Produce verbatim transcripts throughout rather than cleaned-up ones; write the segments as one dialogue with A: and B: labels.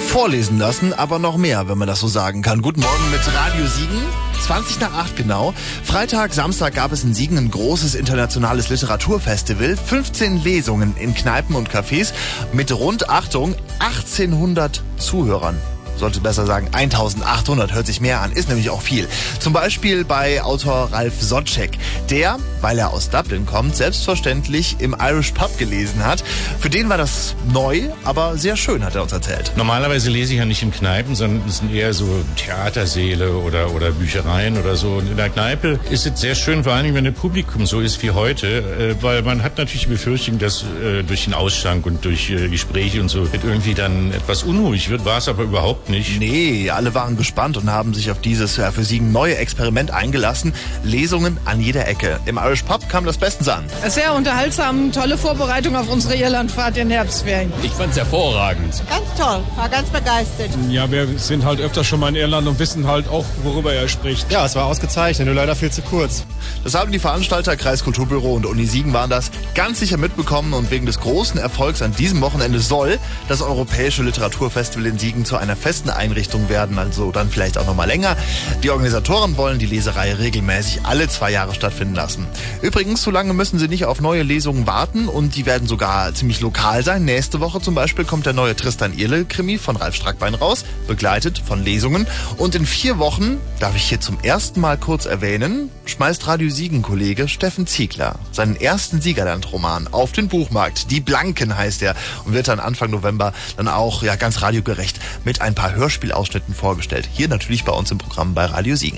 A: vorlesen lassen, aber noch mehr, wenn man das so sagen kann. Guten Morgen mit Radio Siegen. zwanzig nach acht genau. Freitag, Samstag gab es in Siegen ein großes internationales Literaturfestival. fünfzehn Lesungen in Kneipen und Cafés mit rund, Achtung, achtzehnhundert Zuhörern. Sollte besser sagen eintausendachthundert, hört sich mehr an, ist nämlich auch viel. Zum Beispiel bei Autor Ralf Socek, der, weil er aus Dublin kommt, selbstverständlich im Irish Pub gelesen hat. Für den war das neu, aber sehr schön, hat er uns erzählt.
B: Normalerweise lese ich ja nicht in Kneipen, sondern es sind eher so Theatersäle oder, oder Büchereien oder so. Und in der Kneipe ist es sehr schön, vor allem wenn das Publikum so ist wie heute, weil man hat natürlich die Befürchtung, dass durch den Ausschank und durch Gespräche und so irgendwie dann etwas unruhig wird, war es aber überhaupt nicht. Nicht.
A: Nee, alle waren gespannt und haben sich auf dieses ja, für sie neue Experiment eingelassen. Lesungen an jeder Ecke. Im Irish Pub kam das bestens an.
C: Sehr unterhaltsam, tolle Vorbereitung auf unsere Irlandfahrt in Herbstferien.
D: Ich fand's hervorragend.
E: Ganz toll, war ganz begeistert.
F: Ja, wir sind halt öfter schon mal in Irland und wissen halt auch, worüber er spricht.
G: Ja, es war ausgezeichnet, nur leider viel zu kurz.
A: Das haben die Veranstalter Kreiskulturbüro und Uni Siegen waren das ganz sicher mitbekommen und wegen des großen Erfolgs an diesem Wochenende soll das Europäische Literaturfestival in Siegen zu einer festen Einrichtung werden, also dann vielleicht auch noch mal länger. Die Organisatoren wollen die Leserei regelmäßig alle zwei Jahre stattfinden lassen. Übrigens, so lange müssen sie nicht auf neue Lesungen warten und die werden sogar ziemlich lokal sein. Nächste Woche zum Beispiel kommt der neue Tristan-Irle-Krimi von Ralf Strackbein raus, begleitet von Lesungen. Und in vier Wochen, darf ich hier zum ersten Mal kurz erwähnen, schmeißt Radio Siegen-Kollege Steffen Ziegler seinen ersten Siegerland-Roman auf den Buchmarkt. Die Blanken heißt er und wird dann Anfang November dann auch ja ganz radiogerecht mit ein paar Hörspielausschnitten vorgestellt. Hier natürlich bei uns im Programm bei Radio Siegen.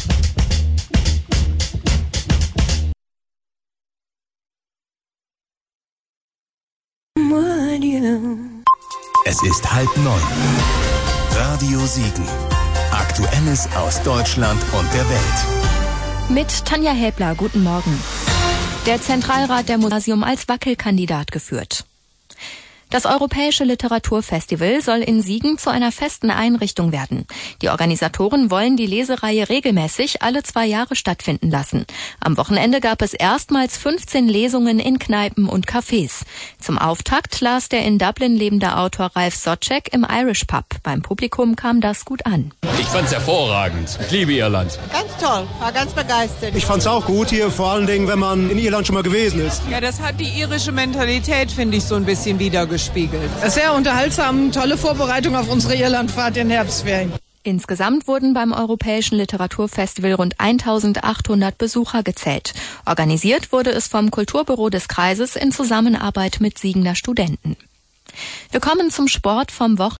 H: Es ist halb neun. Radio Siegen. Aktuelles aus Deutschland und der Welt.
I: Mit Tanja Häbler, guten Morgen. Der Zentralrat der Museum als Wackelkandidat geführt. Das Europäische Literaturfestival soll in Siegen zu einer festen Einrichtung werden. Die Organisatoren wollen die Lesereihe regelmäßig alle zwei Jahre stattfinden lassen. Am Wochenende gab es erstmals fünfzehn Lesungen in Kneipen und Cafés. Zum Auftakt las der in Dublin lebende Autor Ralf Socek im Irish Pub. Beim Publikum kam das gut an.
D: Ich fand's hervorragend. Ich liebe Irland.
E: Ganz toll, war ganz begeistert.
G: Ich fand's auch gut hier, vor allen Dingen, wenn man in Irland schon mal gewesen ist.
C: Ja, das hat die irische Mentalität, finde ich, so ein bisschen wiedergespiegelt. Sehr unterhaltsam, tolle Vorbereitung auf unsere Irlandfahrt in Herbstferien.
I: Insgesamt wurden beim Europäischen Literaturfestival rund eintausendachthundert Besucher gezählt. Organisiert wurde es vom Kulturbüro des Kreises in Zusammenarbeit mit Siegener Studenten. Wir kommen zum Sport vom Wochenende.